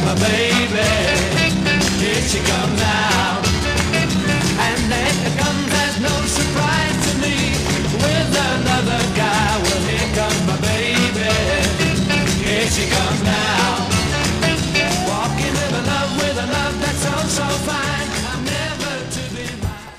my baby. Here she comes now. And then it comes as no surprise to me with another guy. Well, here comes my baby. Here she comes now. Walking with a love that's so, so fine. I'm never to be mine.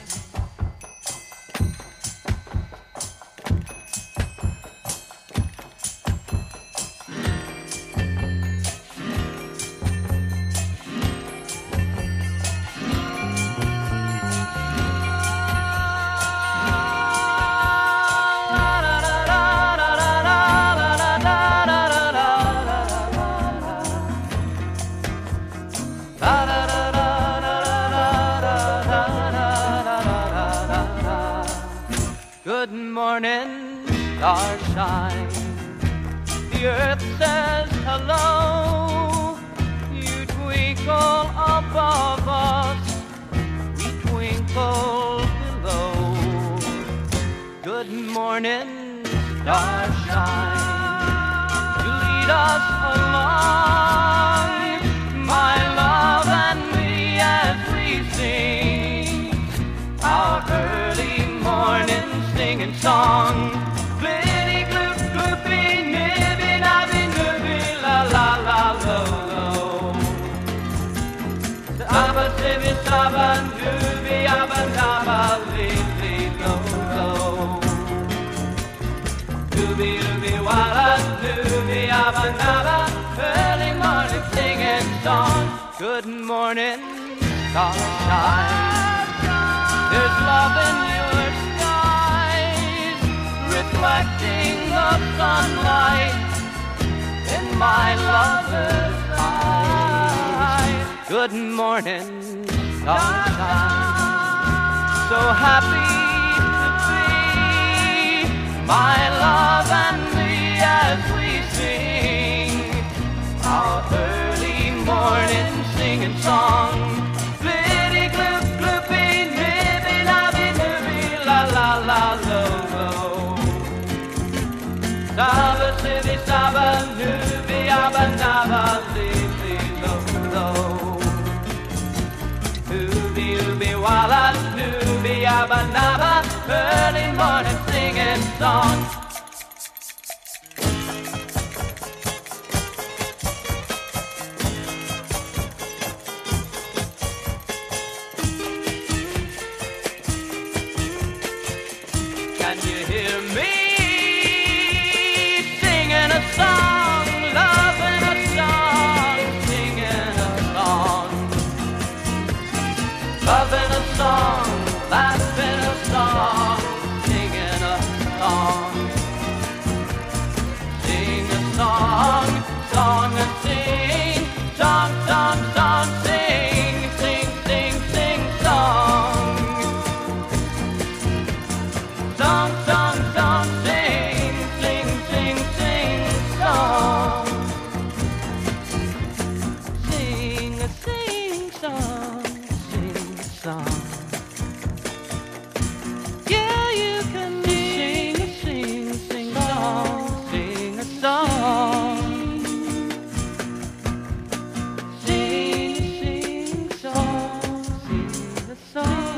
Good morning, starshine. The earth says hello. You twinkle above us, we twinkle below. Good morning, starshine. You lead us along, my love and me, as we sing our early morning singing song. Glitty gloop gloopy nibby nabby nibby la la la lo lo. Abba sibby sabba nubby abba nabba li lo lo. Dooby dooby walla dooby abba nabba. Early morning singing song. Good morning, starshine. There's love in your skies, reflecting the sunlight in my lover's eyes. Good morning, sunshine. So happy to be my love and me as we sing our early morning singing song. Glitty gloop gloopy nibby nabby nibby la la la lo lo. Saba sibby saba nubby abba nabba li lo lo. Ooby ooby walla nubby abba nabba. Early morning singing song. Can you hear me singing a song, loving a song, singing a song, loving a song, laughing a song, singing a song, sing a song, song and sing, song, song, song, sing, sing, sing, sing, song. Song, song, song, sing, sing, sing, sing, song. Sing a sing song, sing a song. Yeah, you can sing a sing, sing song, sing a song. Sing a sing song, sing a song.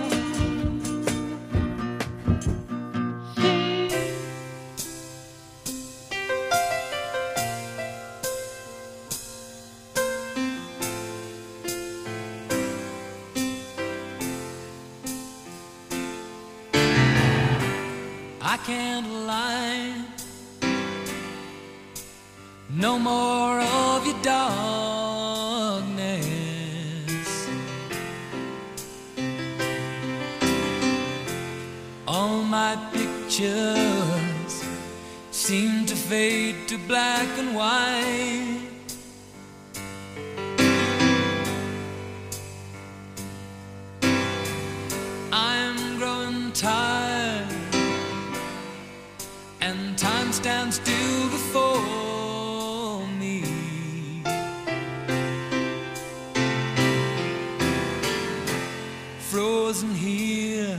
I can't lie. No more of your darkness. All my pictures seem to fade to black and white. I'm growing tired, and time stands still before me. Frozen here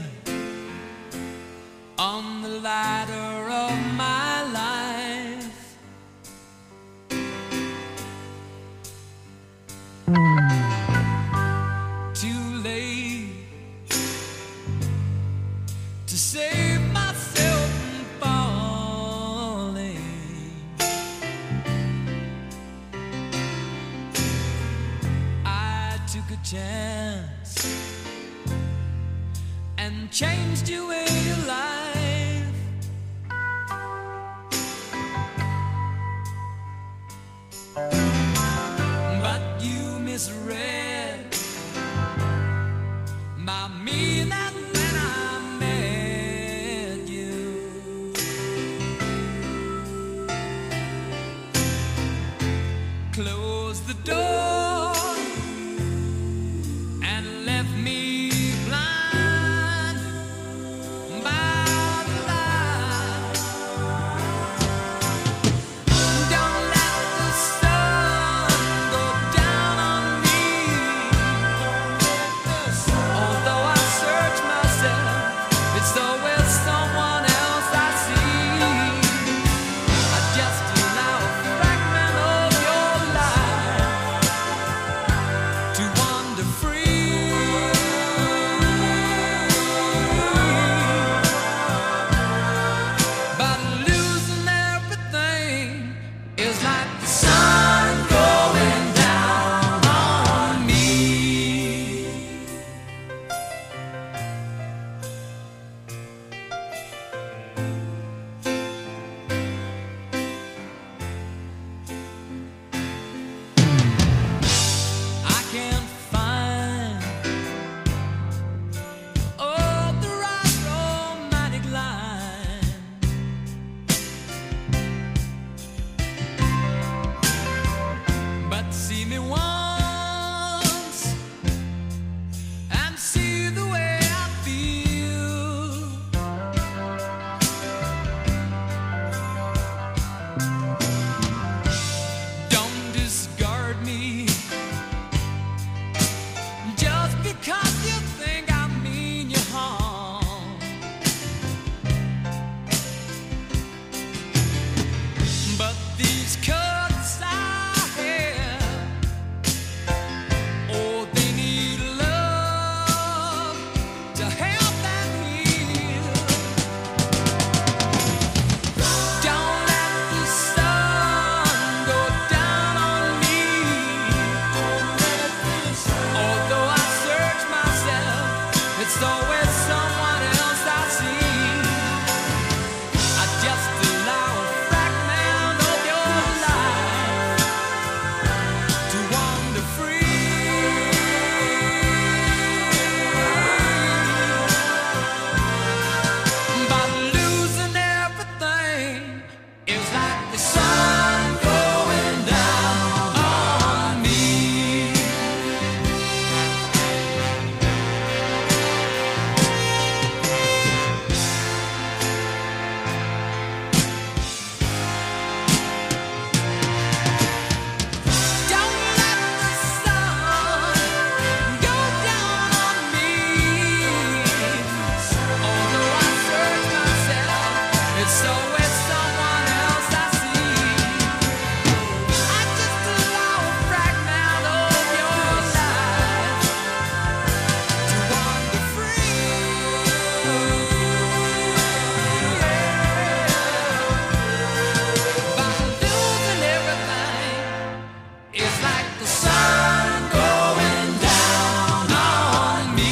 on the ladder of my life. Too late to save myself from falling. I took a chance and changed your way of life. But you misread my meaning when I met you. Close the door and left me blind by the light. Don't let the sun go down on me. Although I search myself, it's always someone else I see. I just allow a fragment of your life to wander free. But losing everything is like the sun going down on me. I can't find the right romantic line. But see me once and see the way I feel. Don't discard me just because you think I mean you harm. But these cuts I have, oh, they need love to help them heal. Don't let the sun go down on me. Although I search myself, it's always someone else I see. I just allow a fragment of your life to wander free. But losing everything is like the sun going down on me. Don't let the sun go down on me. Although I search myself, it's always someone else I see. I just allow a fragment of your life to wander free. By losing everything, it's like the sun going down on me.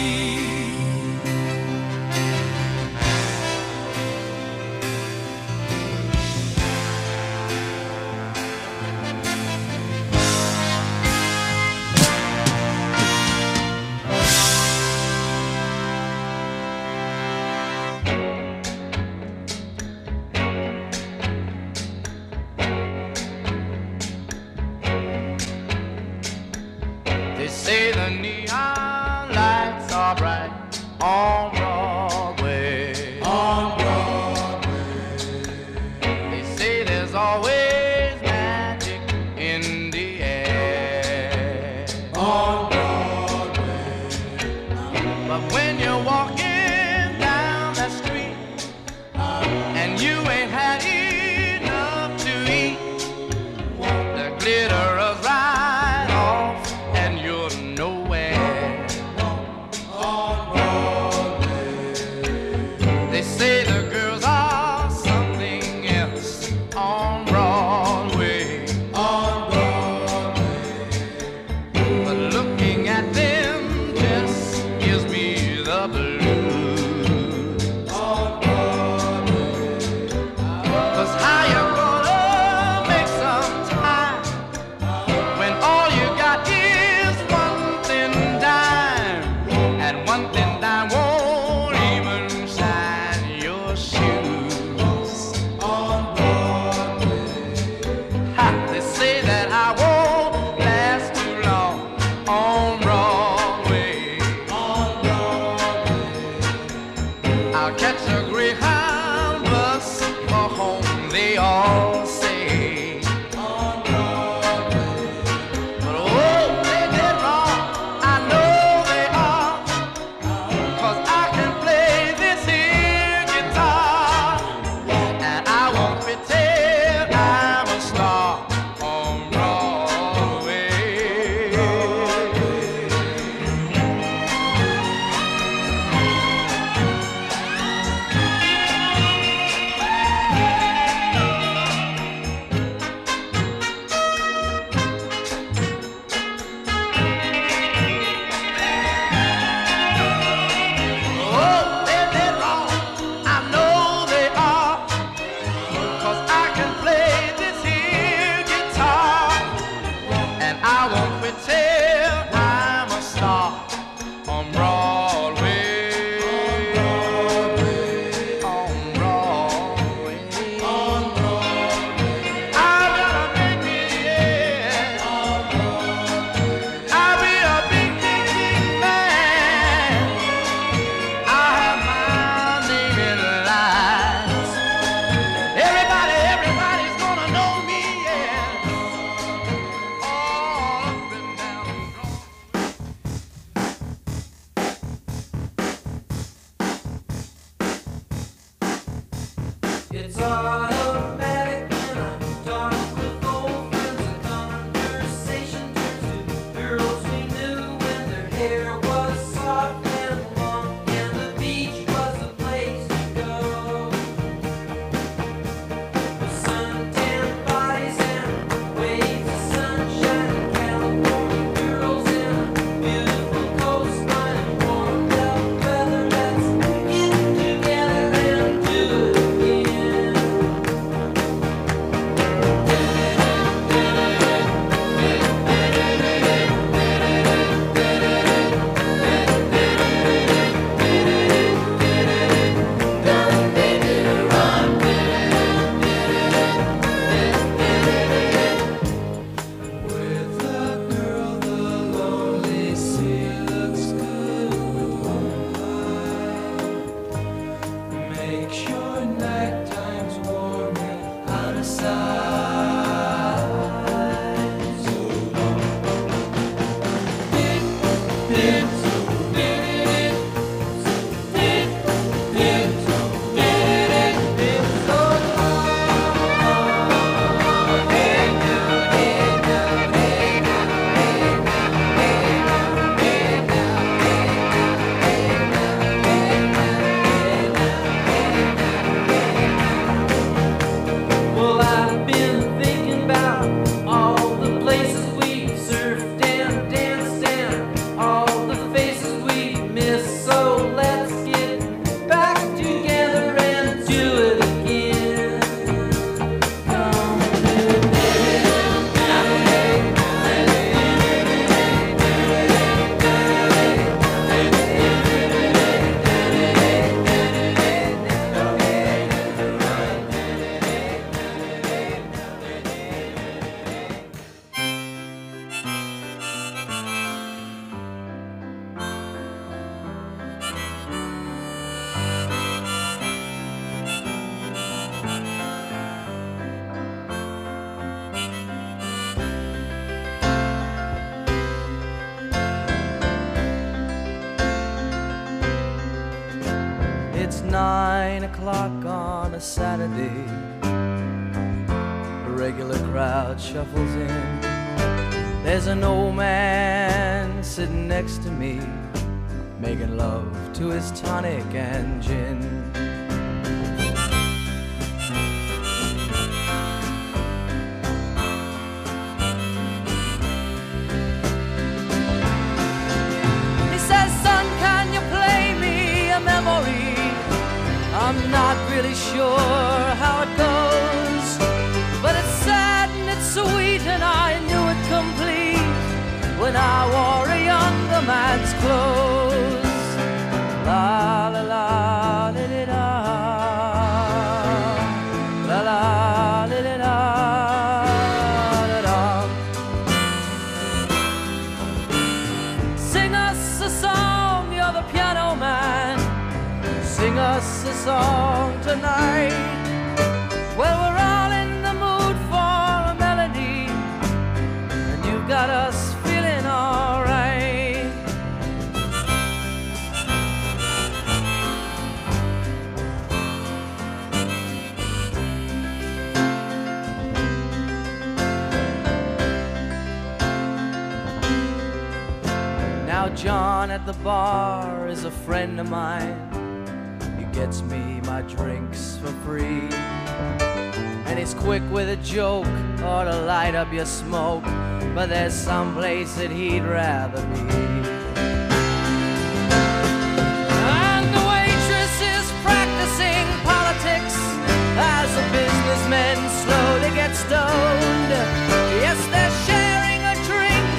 They say the neon lights are bright on Broadway. On Broadway. They say there's always magic in the air. On Broadway. But when you're walking down the street and you ain't had enough to eat, the glitter is right off I won't quit till I'm a star on Broadway. On Broadway. On Broadway. I'll be a big, yeah. On Broadway. I'll be a big, big, big man. I'll have my name in the lights. Everybody's gonna know me, yeah. All up and down Broadway. It's automatic when I'm talking with old friends. The conversation turns to girls we knew when their hair was soft and long, and the beach was the place to go. With suntan bodies and waves of sunshine, California girls in a beautiful coastline and warmed up weather. Let's get together and do it again. With a girl, the lonely sea looks good with moonlight. Make sure night time's warm and out of sight. So long. Dip, dip, so dip, dip, dip, so dip, dip, so long. Hey now, hey now, hey now, hey now, hey now, hey now, hey now, hey now. Well, I've been thinking about all the places we surfed and danced and all the faces we missed. So let's get back together and do it again. Come It's 9 o'clock on a Saturday. A regular crowd shuffles in. There's an old man sitting next to me, making love to his tonic and gin. He says, son, can you play me a memory? I'm not really sure how it goes, but it's sad and it's sweet, and I knew it complete when I wore a younger man's clothes. La la la li li da, la la li li da, da da. Sing us a song, you're the piano man. Sing us a song tonight. Well, we're all in the mood for a melody, and you've got us feeling alright. Now John at the bar is a friend of mine. He gets me my drinks for free, and he's quick with a joke or to light up your smoke, but there's some place that he'd rather be. And the waitress is practicing politics as the businessmen slowly get stoned. Yes, they're sharing a drink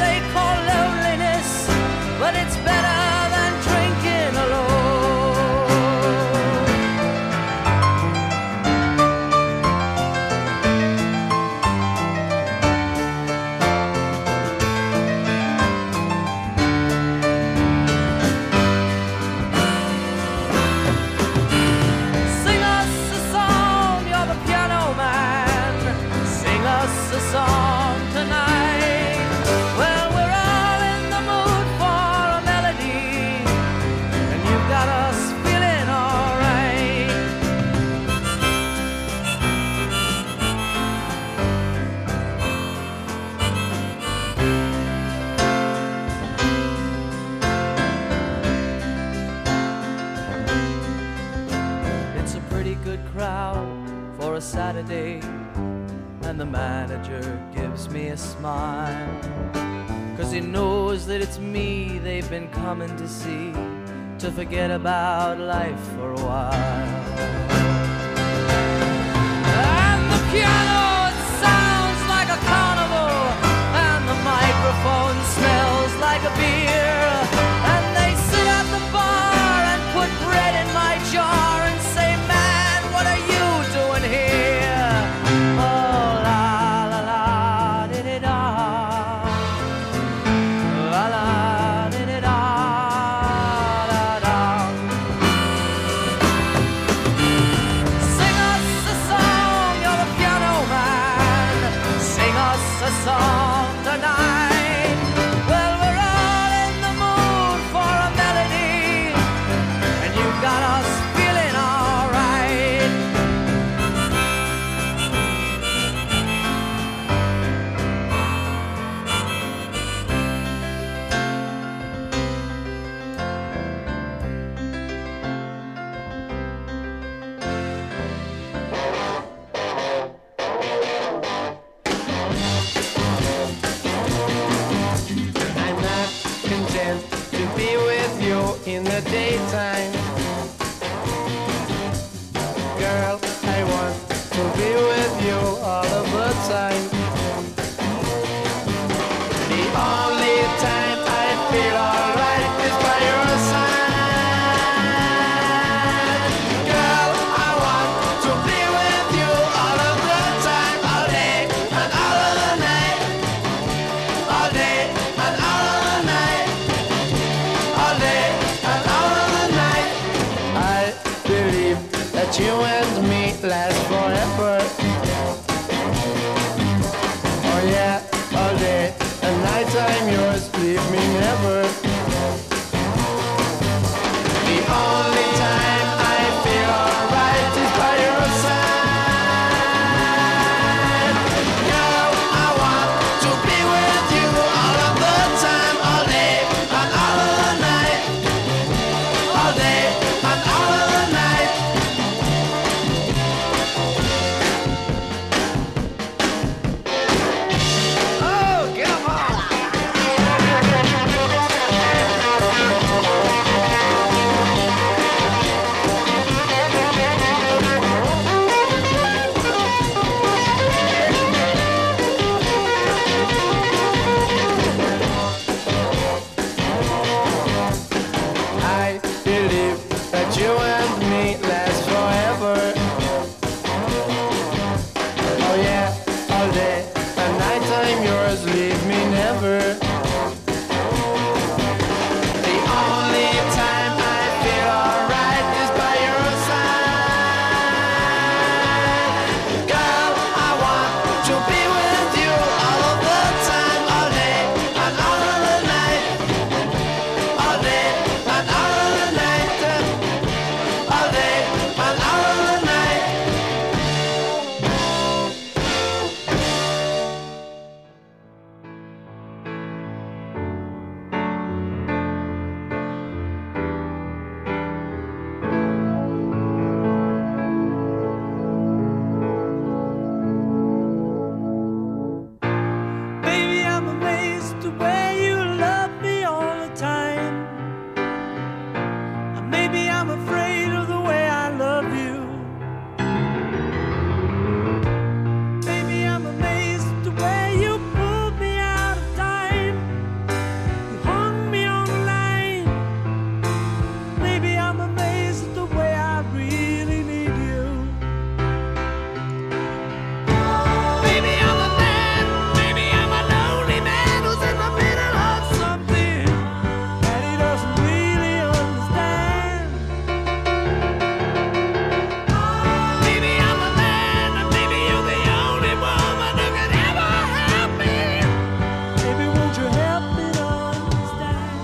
day, and the manager gives me a smile, 'cause he knows that it's me they've been coming to see, to forget about life for a while. And the piano, it sounds like a carnival, and the microphone smells like a beer, and they sit at the bar and put bread in my jar and say, man, what are you doing here? Oh, la la la, di-di-da, la la, di-di-da, da-da. Sing us a song, you're the piano man. Sing us a song tonight. Well, we're all in the mood for a melody, and you got us feeling all right. I'm not content to be with you in the daytime. Girl, I want to be with you all of the time. The only time I feel alright is by your side. Girl, I want to be with you all of the time, all day and all of the night. All day and all of the night. All day and all of the night. I believe that you and me last forever. Oh yeah, all day and night I'm yours, leave me never. The only time I feel alright is by your side. Girl, I want to be with you all of the time, all day and all of the night. All day and all of the night. Oh, get 'em on! I believe that you and me last forever. Oh yeah, all day and night I'm yours, leave me never. The only time I feel alright is by your side. Girl, I want to be with you all of the time, all day and all of the night. All day and all of the night. All day and all of the night. Baby, I'm amazed the way you love me all the time. And maybe I'm afraid of the way I love you. Baby, I'm amazed the way you pulled me out of time. You hung me on the line. Baby, I'm amazed at the way I really need you. Baby, I'm a man. Baby, I'm a lonely man who's in the middle of something that he doesn't really understand. Baby, I'm a man, and maybe you're the only woman who can ever help me. Baby, won't you help me to understand?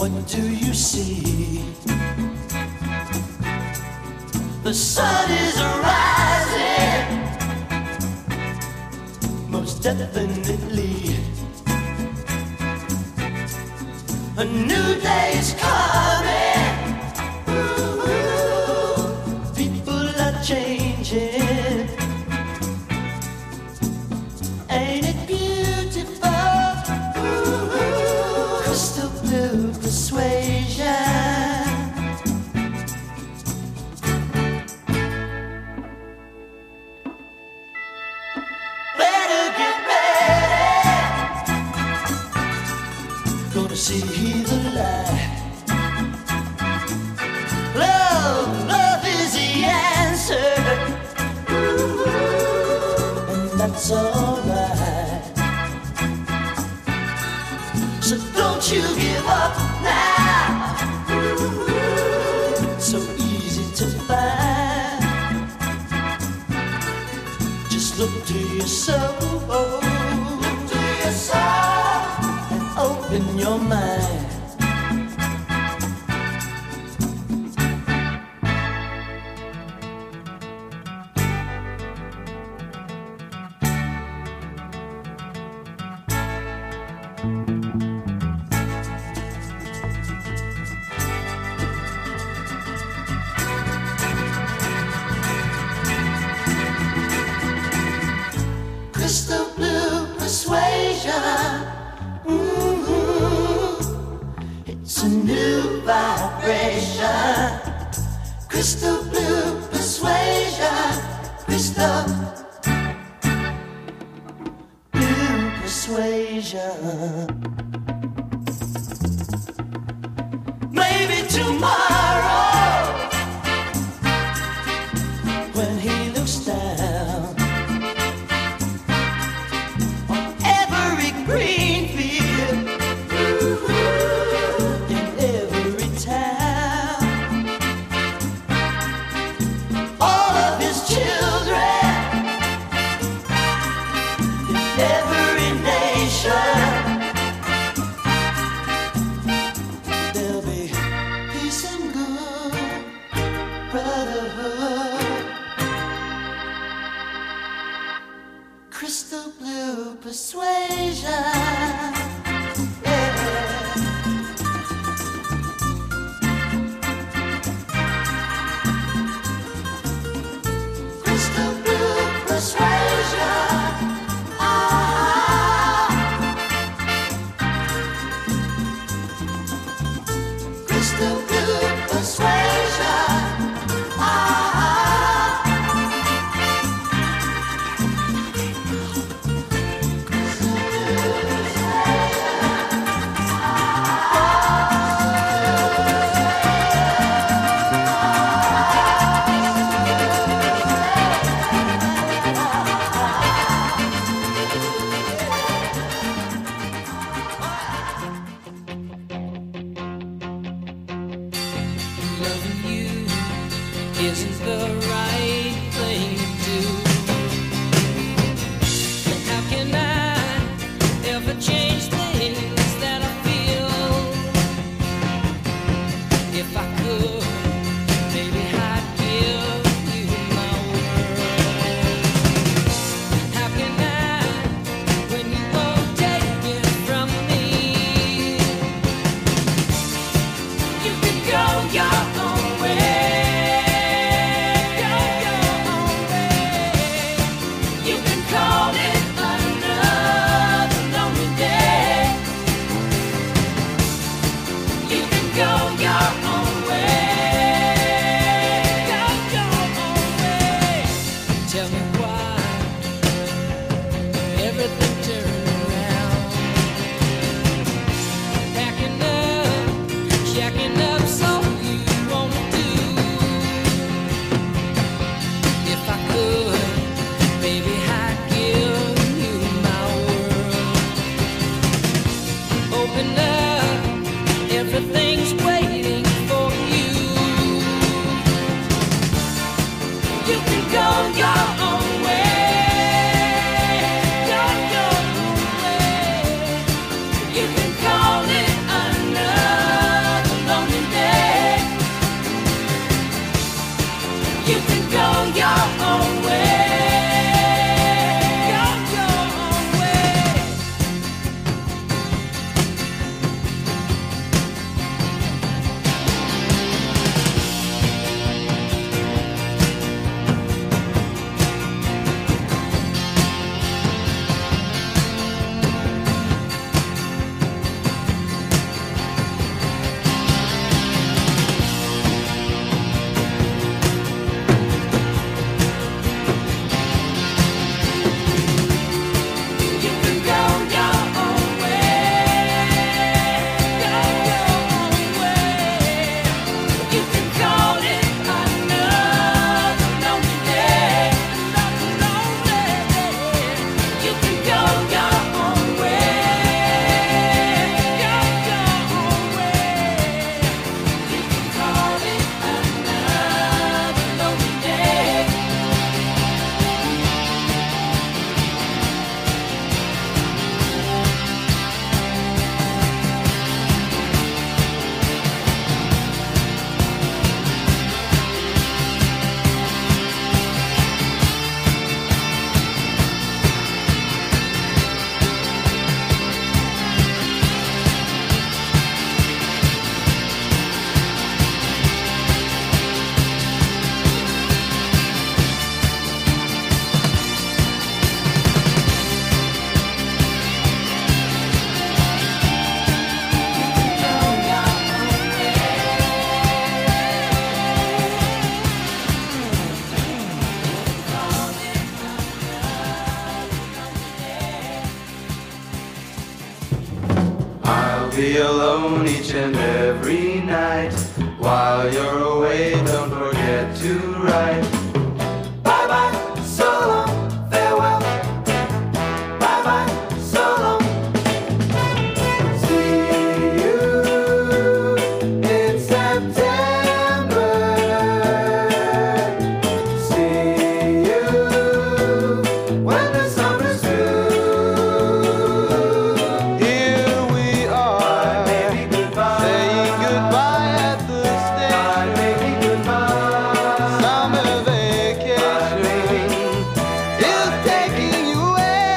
What do you see? The sun is rising, most definitely. A new day is coming. Ooh, people are changing. Ain't it beautiful? Ooh, crystal blue persuasion. Better get ready. Gonna see the light. Love is the answer. Ooh, and that's alright. So don't you give up now. Ooh, so easy to find. Just look to your soul. Look to your soul and open your mind. Crystal blue persuasion. It's a new vibration. Crystal blue persuasion. Crystal blue persuasion. Maybe tomorrow, when he looks down on every green field, in every town, all of his children, in every nation, there'll be peace and good brotherhood. Crystal blue persuasion. Yeah. Crystal blue persuasion. Crystal blue persuasion. Loving you isn't the right thing to do. And how can I ever change things that I feel? If I could, maybe I'd give you my world. How can I, when you won't take it from me? You could go your own way. be alone each and every night. While you're away, don't forget to write. Bye bye, so long, farewell. Bye bye, so long. See you in September. See you when the summer's through. Here we are, baby, goodbye. Saying goodbye at the station. Baby, goodbye. Summer vacation is taking you away.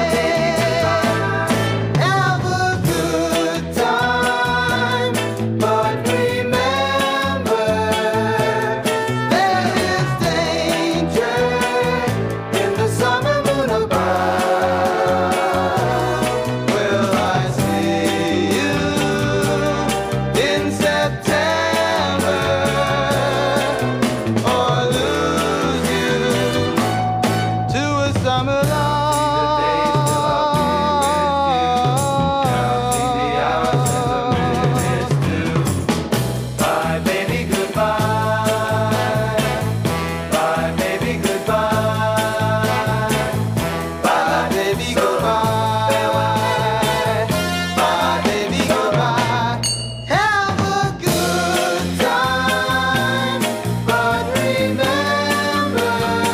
Have a good time, but remember there is danger in the summer moon above. Will I see you in September or lose you to a summer love? Bye, baby, goodbye. Bye, baby, goodbye. Bye, baby, goodbye. Bye, baby, goodbye. Have a good time, but remember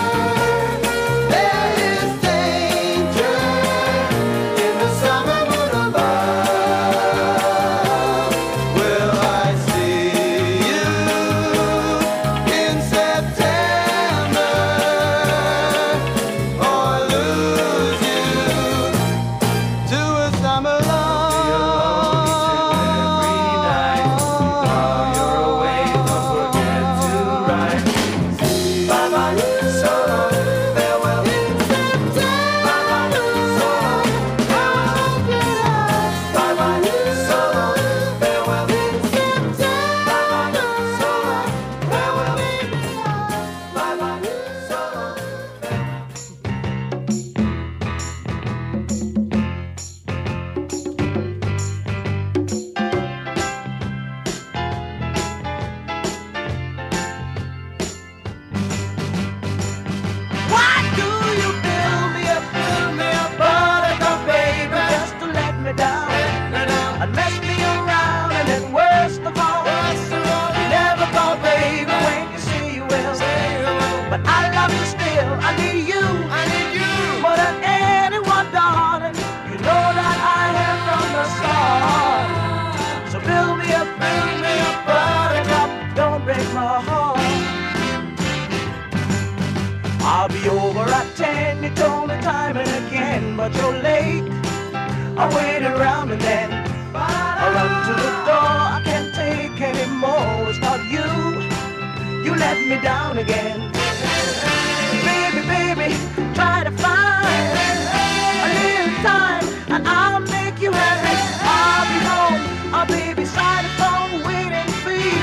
there is danger in the summer moon above. Will I see you in September or lose you to a summer love? While you're away, don't forget to write. Bye bye, so long, farewell. Bye bye, so long, farewell. Bye bye, so long, farewell. Bye bye, so long, farewell. Bye bye, so long. Why do you build me up, buttercup, baby, just to let me down and mess me around? And then worst of all, you never call, baby, when you say you will. But I love you still, I need you more than anyone, darling. You know that I have from the start. So build me up, buttercup, don't break my heart. I'll be over at 10, you told me time and again, but you're late. I wait around and then I run to the door. I can't take anymore, it's not you. You let me down again. Baby, baby, try to find a little time and I'll make you happy. I'll be home, I'll be beside the phone waiting for you.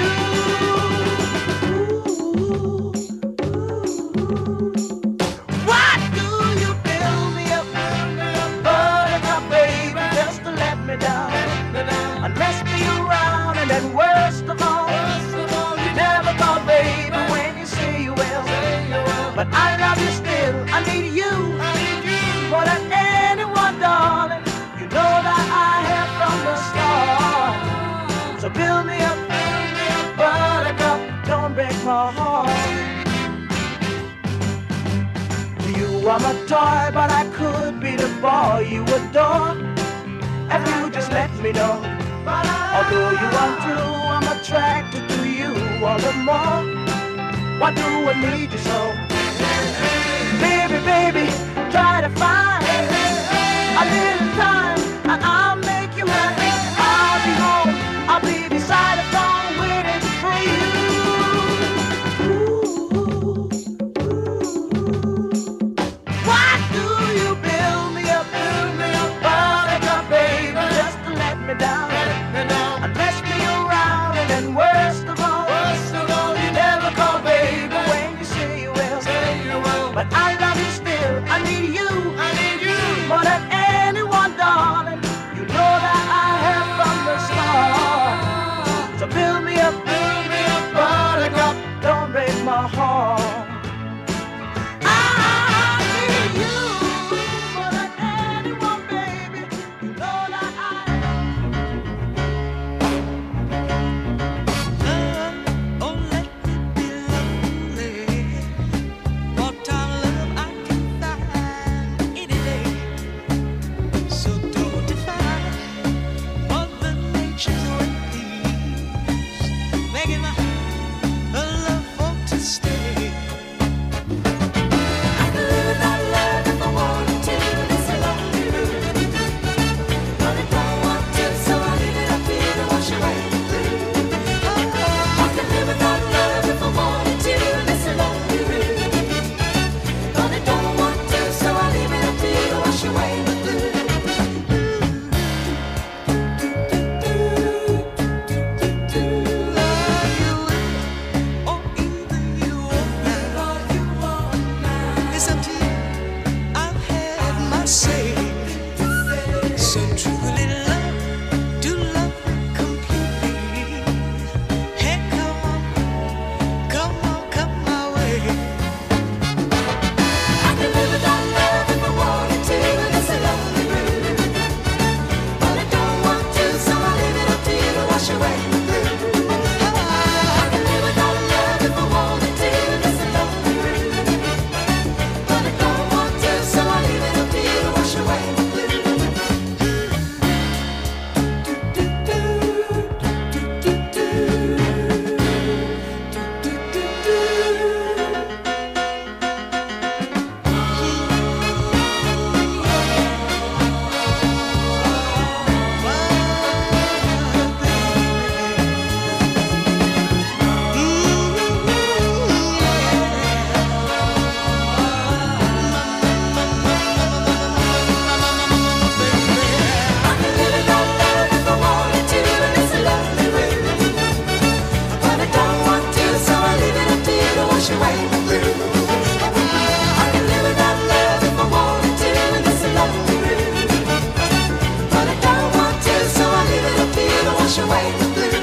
Why do you build me up, buttercup, baby, just to let me down and mess me around? And then worst of all, you never call, baby, when you say you will. But I love you still, I need you more than anyone, darling. You know that I have from the start. So build me up, buttercup, don't break my heart. You are my toy, but I could be the boy you adore if you just let me know. Although you are true, I'm attracted to you all the more. Why do I need you so? Baby, baby, try to find a little time and I'll make you happy. I'll be home, I'll be beside the phone waiting for you. Why do you build me up, buttercup, baby, just to let me down and mess me around? And then worst of all, you never call, baby, when you say you will. But I love you still, I need you wash away the blues.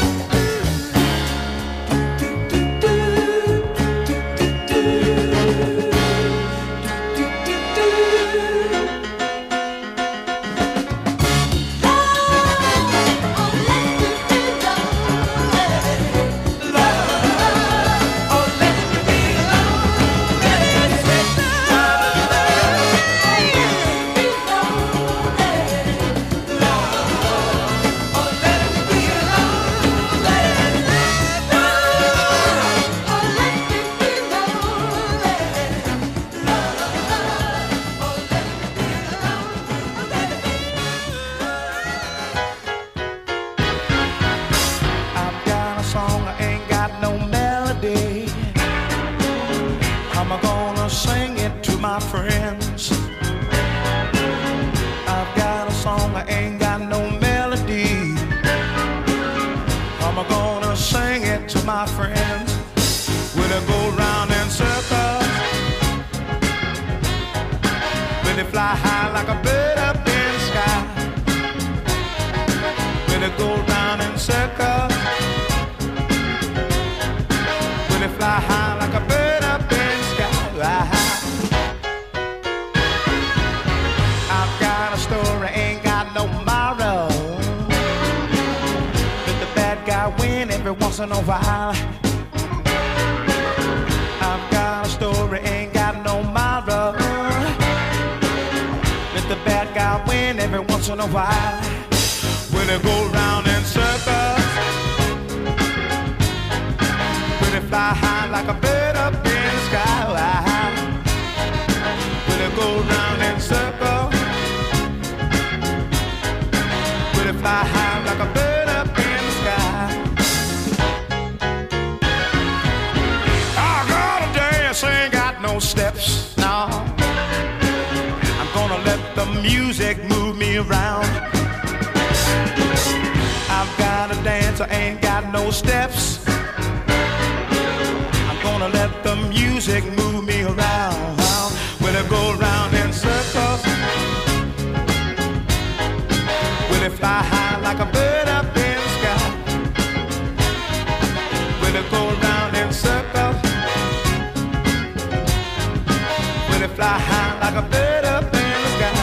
My friends, will it go round in circles? Will it fly high like a bird up in the sky? Will it go round in circles? Will it fly high like a bird up in the sky? I've got a story, ain't got no tomorrow. Let the bad guy win every once in a while. I've got a story, ain't got no tomorrow. Let the bad guy win every once in a while. Will it go round in circles? Will it fly high like a bird up in the sky? Will it go round in circles? Will it fly high like a bird up in the sky? Ain't got no steps, no. I'm gonna let the music move me around. I've got a dance, I ain't got no steps. I'm gonna let the music move me around. Will it go round in circles? Will it fly high like a bird up in the sky? Will it go round in circles? Fly high like a bird up in the sky.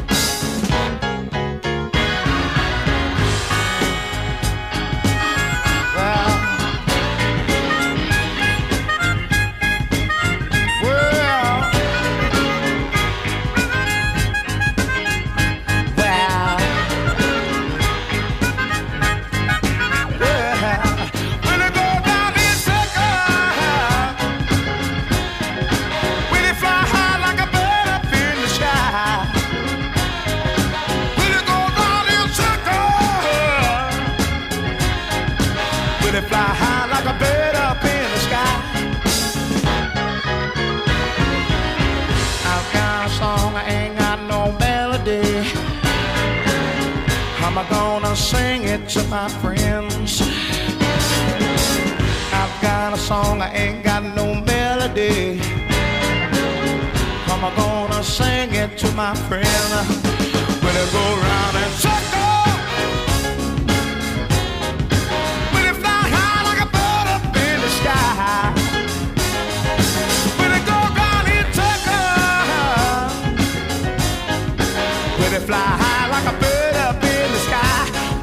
Well, will it go down in circles? Will it fly high like a bird up in the sky? Will it go down in circles? Will it fly high like a bird up in the sky? I've got a song, I ain't got no melody. How am I gonna sing it to my friends? I've got a song, I ain't got no melody. How am I gonna sing it to my friend? Will it go round in circles? Will it fly high like a bird up in the sky? Will it go round in circles? Will it fly high like a bird up in the sky?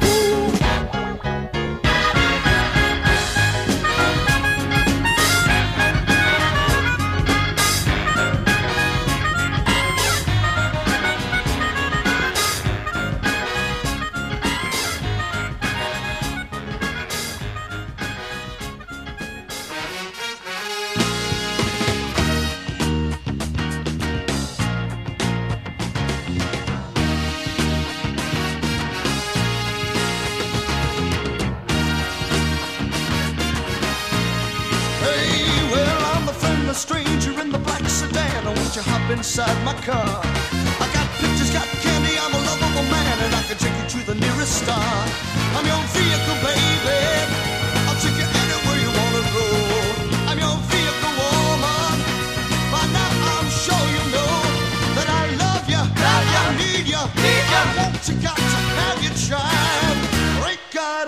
Inside my car, I got pictures, got candy, I'm a lovable man, and I can take you to the nearest star. I'm your vehicle, baby, I'll take you anywhere you wanna go. I'm your vehicle, woman, by now I'm sure you know that I love you, I need you, I want you, got to have you tried. Great guy.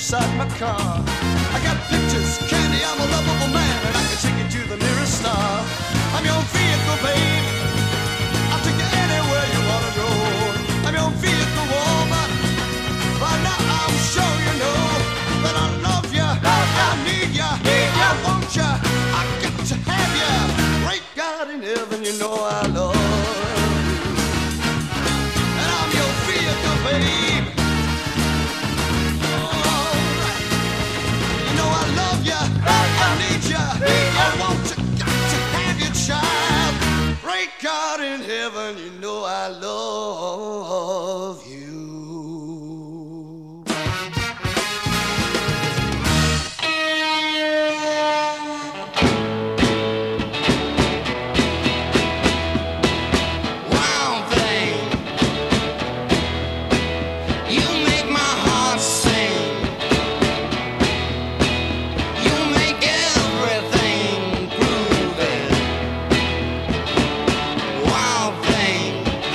inside my car. I got pictures, candy, I'm a lovable man, and I can take you to the nearest star. I'm your vehicle, babe. I'll take you anywhere you wanna go. I'm your vehicle, woman. By now I'm sure you know that I love you, I need you, I want you, I got to have you. Great God in heaven, you know I love you. And I'm your vehicle, babe. God in heaven, you know I love you. Wild thing, you make my heart sing. You make everything groovy. Wild thing,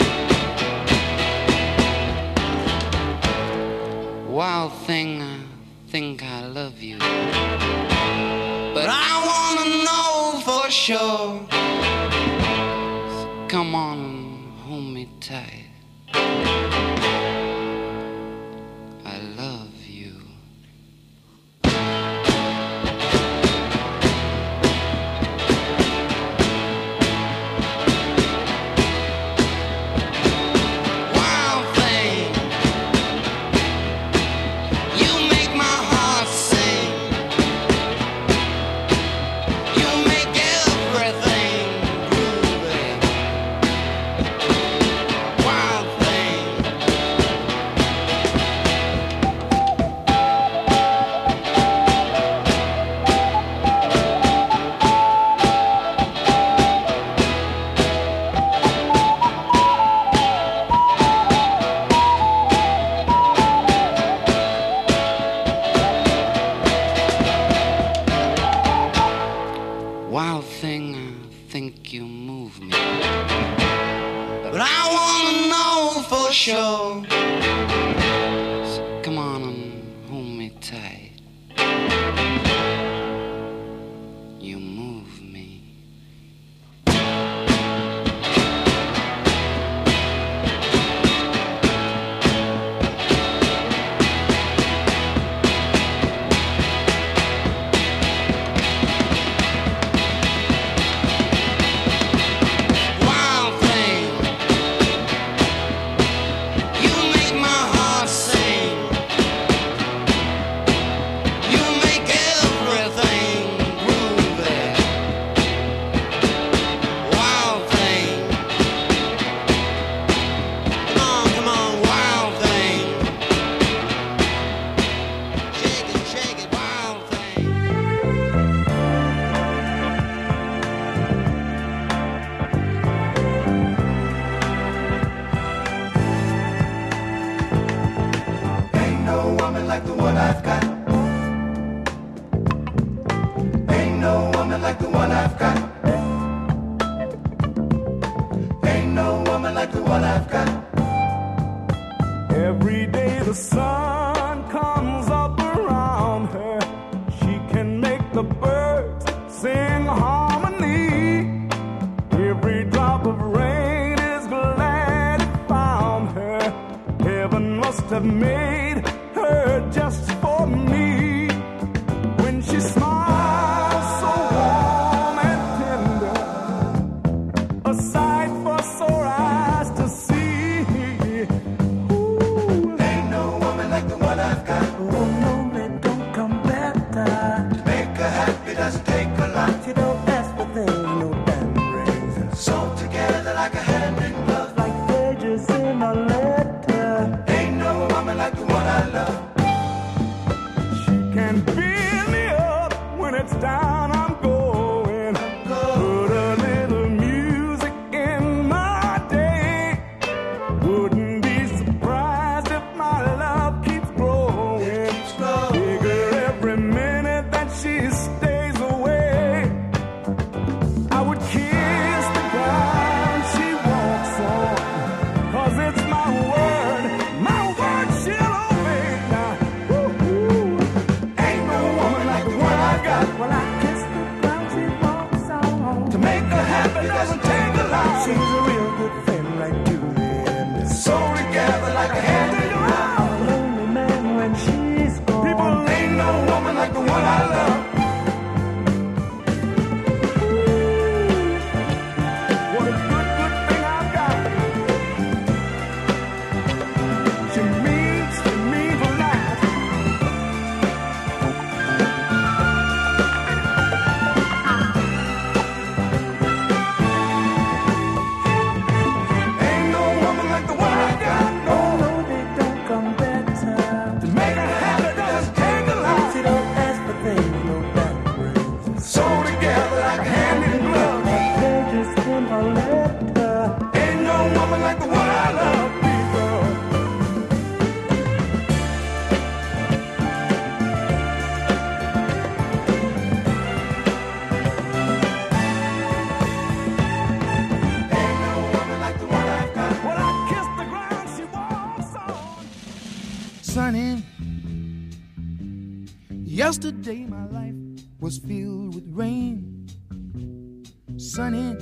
I think I love you. But I wanna know for sure. So come on and hold me tight. I love you. Wild thing, you make my heart sing. You make everything groovy. Wild thing. Wild thing, I think you move me. But I wanna know for sure. So come on and hold me tight. You move me. Wild thing, you make my heart sing. You make everything groovy. Wild thing, come on, wild thing. Shake it, wild thing. Ain't no woman like the one I've got. Ain't no woman like the one I've got. Ain't no woman like the one I've got. Every day the sun comes up around her. She can make the birds sing harmony. Every drop of rain is glad it found her. Heaven must have made her just for me. When she smiles so warm and tender, a sight for sore eyes to see. Ooh. Ain't no woman like the one I've got. habit doesn't take a lot. She's a real good friend like Julie, and they're so together like a hand in glove. I'm a lonely man when she's gone. People, ain't no woman like the one I love. What a good, good thing I've got. She means to me a lot. Ain't no woman like the one I got. No, no, they don't come better. To make a habit doesn't take a lot. She don't ask for things, no bad words. So together like a hand in glove. They just in her letter. Ain't no woman like the one I love, people. Ain't no woman like the one I've got. When I kiss the ground, she walks on. Sunny, yesterday my life was filled with rain. Sunny,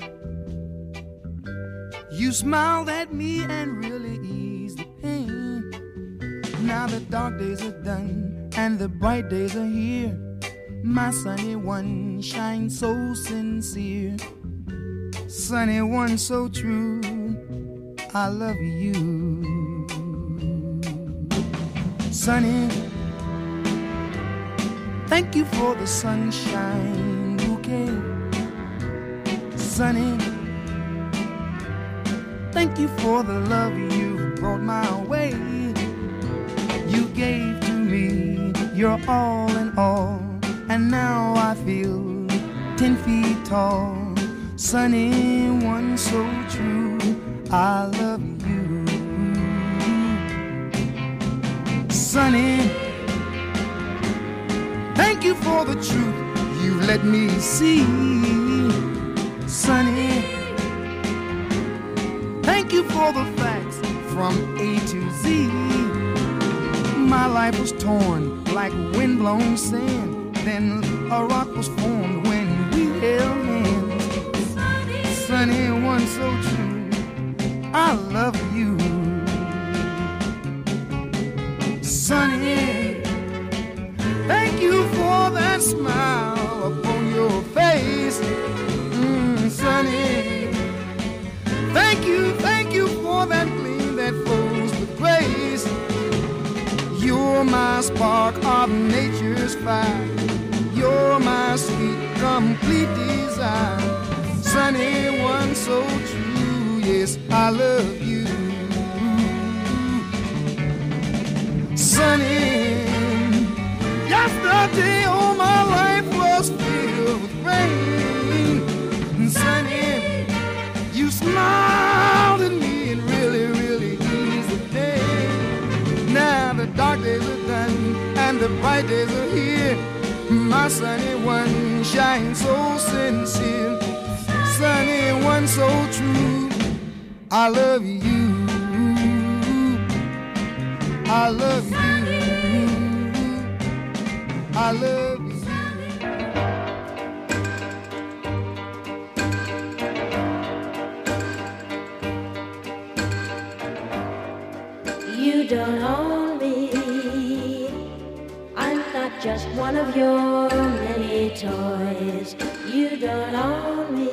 you smiled at me and really eased the pain. Now the dark days are done and the bright days are here. My sunny one shines so sincere. Sunny one so true, I love you. Sunny, thank you for the sunshine bouquet. Sunny, thank you for the love you brought my way. You gave to me your all in all, and now I feel 10 feet tall. Sunny one so true, I love you. Sunny, thank you for the truth you let me see. Sunny, thank you for the facts from A to Z. My life was torn like windblown sand. Then a rock was formed when we held hands. Sunny one so true, I love you. Sunny, thank you for that smile upon your face. Sunny, thank you for that gleam that flows with grace. You're my spark of nature's fire. You're my sweet, complete desire. Sunny one so true, yes, I love you. Sunny, yesterday all my life was filled with rain. Sunny, you smiled at me and really, really eased the day. Now the dark days are done and the bright days are here. My sunny one shines so sincere. Sunny one so true, I love you. I love you. I love you. You don't own me. I'm not just one of your many toys. You don't own me.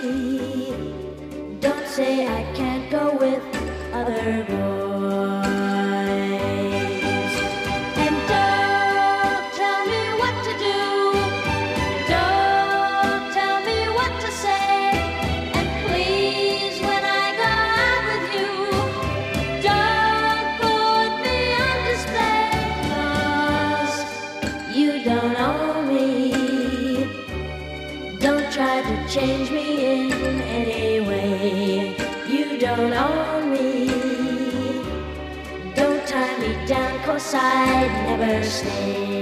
Don't say I can't go with other boys. And don't tell me what to do. Don't tell me what to say. And please, when I go out with you, don't put me on display. 'Cause you don't own me. Don't try to change me in any way. You don't own me. Don't tie me down 'cause I'd never stay.